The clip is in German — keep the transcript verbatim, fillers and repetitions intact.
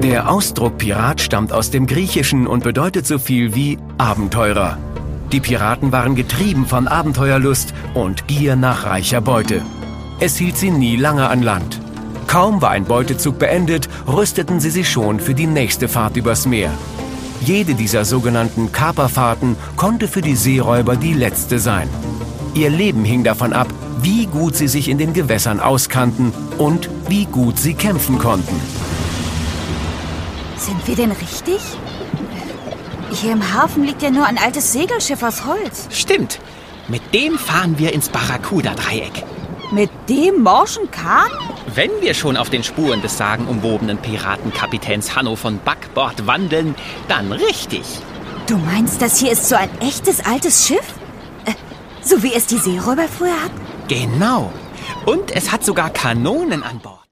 Der Ausdruck Pirat stammt aus dem Griechischen und bedeutet so viel wie Abenteurer. Die Piraten waren getrieben von Abenteuerlust und Gier nach reicher Beute. Es hielt sie nie lange an Land. Kaum war ein Beutezug beendet, rüsteten sie sich schon für die nächste Fahrt übers Meer. Jede dieser sogenannten Kaperfahrten konnte für die Seeräuber die letzte sein. Ihr Leben hing davon ab, wie gut sie sich in den Gewässern auskannten und wie gut sie kämpfen konnten. Sind wir denn richtig? Hier im Hafen liegt ja nur ein altes Segelschiff aus Holz. Stimmt. Mit dem fahren wir ins Barracuda-Dreieck. Mit dem morschen Kahn? Wenn wir schon auf den Spuren des sagenumwobenen Piratenkapitäns Hanno von Backbord wandeln, dann richtig. Du meinst, das hier ist so ein echtes altes Schiff? Äh, so wie es die Seeräuber früher hatten? Genau. Und es hat sogar Kanonen an Bord.